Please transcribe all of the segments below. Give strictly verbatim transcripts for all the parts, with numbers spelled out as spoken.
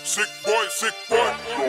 Sick boy, sick boy.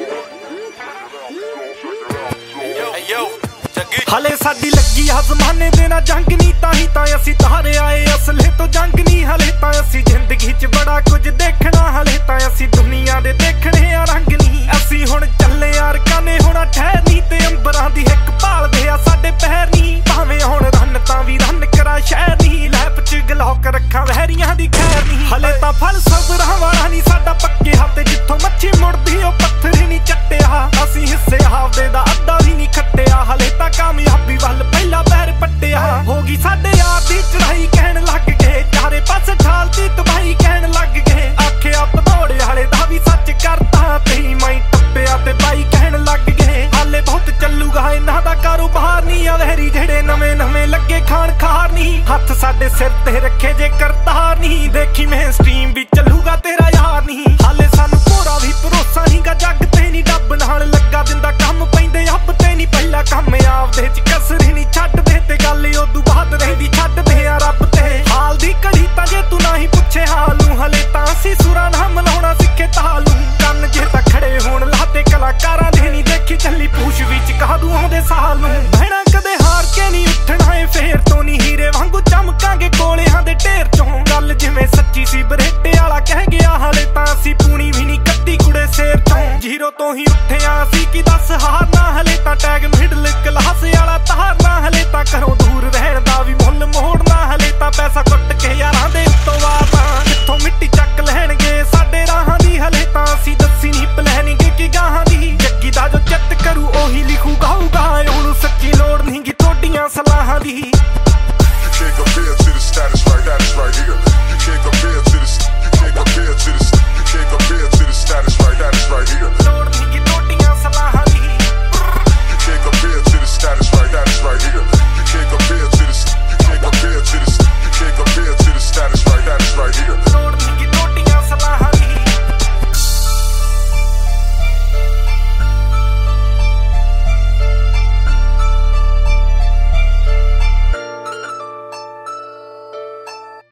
Hey yo, Jaggi ਹਲੇ ਸਾਡੀ ਲੱਗੀ ਆ ਜ਼ਮਾਨੇ ਦੇ ਨਾਲ ਜੰਗ ਨਹੀਂ, ਤਾਂ ਹੀ ਤਾਂ ਅਸੀਂ ਤਾਰੇ ਆਏ ਅਸਲੇ ਤੋਂ ਜੰਗ ਨਹੀਂ। ਹਲੇ ਤਾਂ ਅਸੀਂ ਜ਼ਿੰਦਗੀ 'ਚ ਬੜਾ ਕੁਝ ਦੇਖਣਾ, ਹਲੇ ਤਾਂ ਅਸੀਂ ਦੁਨੀਆ ਦੇ ਦੇਖਣੇ ਆ ਰੰਗ ਨਹੀਂ। ਅਸੀਂ ਹੁਣ ਚੱਲੇ ਯਾਰ ਕਾਨੇ ਹੋਣਾ ਠਹਿਰ ਨਹੀਂ, ਤੇ ਅੰਬਰਾਂ ਦੀ ਹਿੱਕ ਭਾਲਦੇ ਆ ਸਾਡੇ ਪੈਰ ਨਹੀਂ। ਭਾਵੇਂ ਹੁਣ ਰੰਨ ਤਾਂ ਵੀ ਰੰਨ ਕਰਾ ਸ਼ਹਿਰ ਨਹੀਂ, ਲੈਪ 'ਚ ਗਲੌਕ ਰੱਖਾਂ ਵਹਿਰੀਆਂ ਦੀ ਖੈਰ ਨਹੀਂ। ਹਲੇ ਤਾਂ ਫਲ ਸਬਰਾਂ ਵਾਲਾ ਨਹੀਂ ਸਾਡਾ ਪੱਕੇ ਹੱਥ, ਜਿੱਥੋਂ ਮੱਛੀ ਮੁੜਦੀ ਉਹ ਪੱਥਰ ਹੀ ਨਹੀਂ ਚੱਟਿਆ। ਅਸੀਂ ਹਿੱਸੇ ਆਪਦੇ ਦਾ ਅੱਧਾ ਵੀ ਨਹੀਂ ਖੱਟਿਆ, ਹਲੇ ਤਾਂ ਕਾਮਯਾਬੀ ਵੱਲ ਪਹਿਲਾ ਪੈਰ ਪੱਟਿਆ। ਹੋ ਗਈ ਸਾਡੇ ਯਾਰ ਦੀ ਚੜਾਈ ਕਹਿਣ ਲੱਗ ਗਏ, ਚਾਰੇ ਪਾਸੇ ਠਾਲਤੀ ਤਬਾਹੀ ਕਹਿਣ ਲੱਗ ਗਏ। ਆਖਿਆ ਭਦੌੜੇ ਵਾਲੇ ਦਾ ਵੀ ਸੱਚ ਕਰਤਾ, ਤੇ ਮੈਂ ਟੱਪਿਆ ਤੇ ਬਾਈ ਕਹਿਣ ਲੱਗ ਗਏ। ਹਾਲੇ ਬਹੁਤ ਚੱਲੂਗਾ ਇਹਨਾਂ ਦਾ ਕਾਰੋਬਾਰ ਨਹੀਂ, ਆ ਵਹਿਰੀ ਜਿਹੜੇ ਨਵੇਂ ਨਵੇਂ ਲੱਗੇ ਖਾਣ ਖਾਰ ਨਹੀਂ। ਹੱਥ ਸਾਡੇ ਸਿਰ ਤੇ ਰੱਖੇ ਜੇ ਕਰਤਾਰ ਨਹੀਂ, ਦੇਖੀ ਮੇਨ ਸਟ੍ਰੀਮ ਵੀ